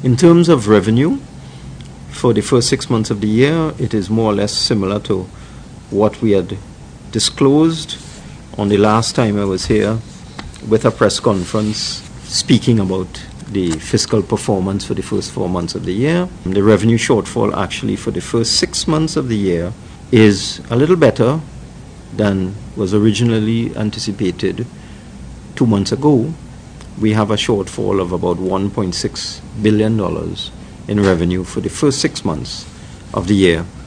In terms of revenue, for the first 6 months of the year, it is more or less similar to what we had disclosed on the last time I was here with a press conference speaking about the fiscal performance for the first 4 months of the year. The revenue shortfall actually for the first 6 months of the year is a little better than was originally anticipated 2 months ago. We have a shortfall of about $1.6 billion in revenue for the first 6 months of the year.